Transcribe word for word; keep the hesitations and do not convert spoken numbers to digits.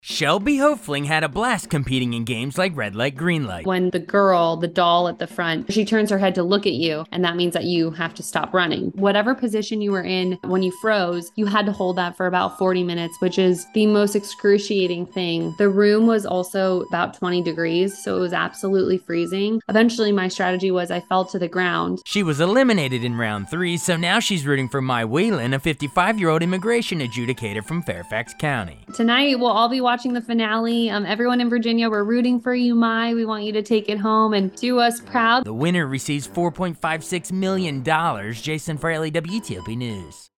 Shelby Hofling had a blast competing in games like Red Light, Green Light. When the girl, the doll at the front, she turns her head to look at you, and that means that you have to stop running. Whatever position you were in when you froze, you had to hold that for about forty minutes, which is the most excruciating thing. The room was also about twenty degrees, so it was absolutely freezing. Eventually, my strategy was I fell to the ground. She was eliminated in round three, so now she's rooting for Mai Whelan, a fifty-five-year-old immigration adjudicator from Fairfax County. Tonight, we'll all be watching watching the finale. Um, everyone in Virginia, we're rooting for you, Mai. We want you to take it home and do us proud. The winner receives four point five six million dollars. Jason Fraley, W T O P News.